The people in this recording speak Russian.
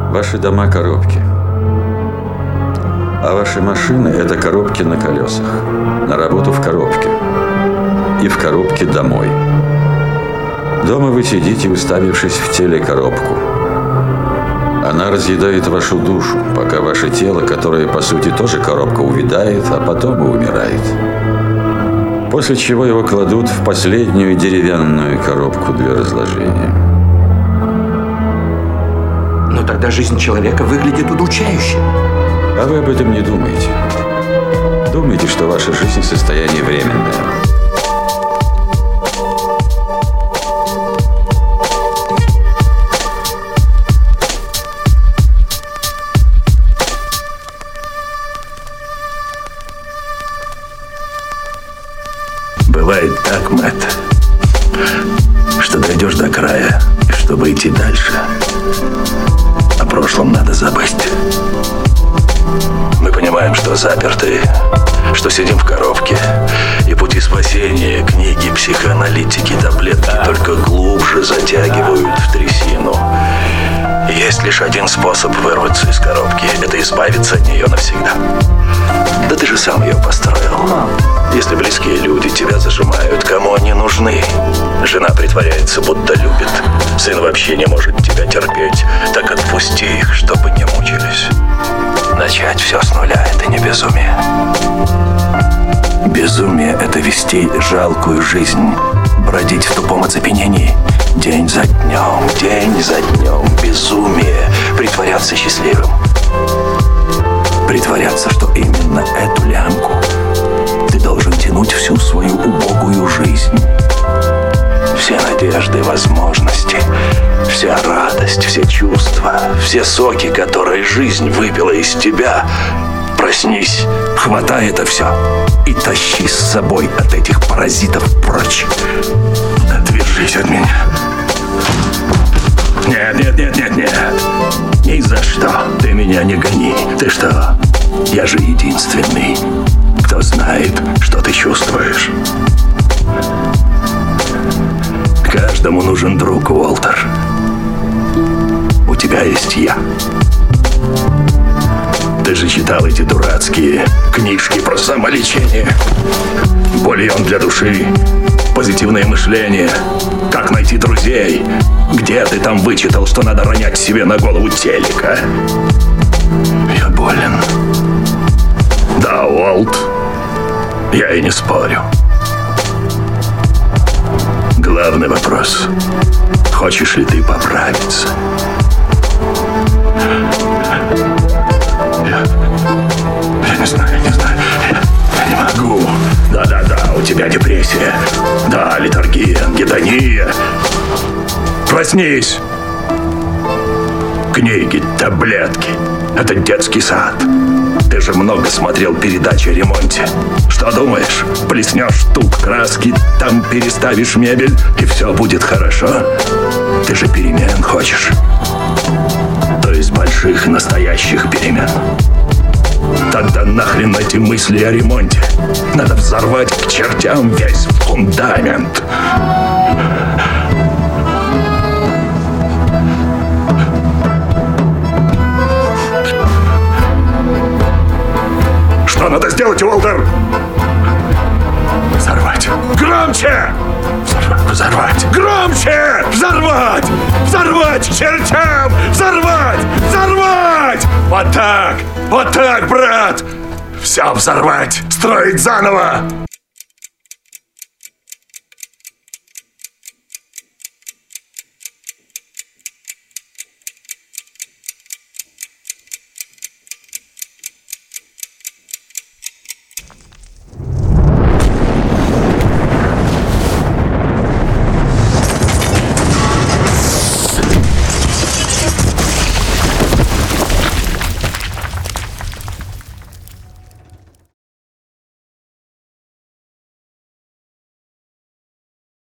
Ваши дома – коробки. А ваши машины – это коробки на колесах. На работу в коробке. И в коробке домой. Дома вы сидите, уставившись в телекоробку. Она разъедает вашу душу, пока ваше тело, которое, по сути, тоже коробка, увядает, а потом и умирает. После чего его кладут в последнюю деревянную коробку для разложения. Но тогда жизнь человека выглядит удручающе. А вы об этом не думаете. Думаете, что ваша жизнь – состояние временное. Бывает так, Мэтт, что дойдешь до края, и чтобы идти дальше, о прошлом надо забыть. Мы понимаем, что заперты, что сидим в коробке, и пути спасения, книги, психоаналитики, таблетки только глубже затягивают в трясину. Есть лишь один способ вырваться из коробки – это избавиться от нее навсегда. Да ты же сам ее построил. Если близкие люди тебя зажимают, кому они нужны? Жена притворяется, будто любит. Сын вообще не может тебя терпеть. Так отпусти их, чтобы не мучились. Начать все с нуля – это не безумие. Безумие – это вести жалкую жизнь, бродить в тупом оцепенении. День за днем, безумие. Притворяться счастливым. Притворяться, что именно эту лямку ты должен тянуть всю свою убогую жизнь. Все надежды, возможности, вся радость, все чувства, все соки, которые жизнь выпила из тебя. Проснись, хватай это все и тащи с собой от этих паразитов прочь. Отвяжись от меня. Нет. Ни за что. Ты меня не гони. Ты что? Я же единственный, кто знает, что ты чувствуешь. Каждому нужен друг, Уолтер. У тебя есть я. Ты же читал эти дурацкие книжки про самолечение. Бульон для души, позитивное мышление, как найти друзей. Где ты там вычитал, что надо ронять себе на голову телека? Я болен. Да, Уолт, я и не спорю. Главный вопрос: хочешь ли ты поправиться? Я не знаю. Я не могу. Да, у тебя депрессия. Да, летаргия, гедония. Проснись. Книги, таблетки. Это детский сад. Ты же много смотрел передач о ремонте. Что думаешь? Плеснешь штук краски, там переставишь мебель, и все будет хорошо? Ты же перемен хочешь. То есть больших, настоящих перемен. Тогда нахрен эти мысли о ремонте. Надо взорвать к чертям весь фундамент. Что надо сделать, Уолтер? Взорвать. Громче! Взорвать. Громче! Взорвать! Взорвать к чертям! Взорвать! Взорвать! Вот так, брат! Все взорвать! Строить заново!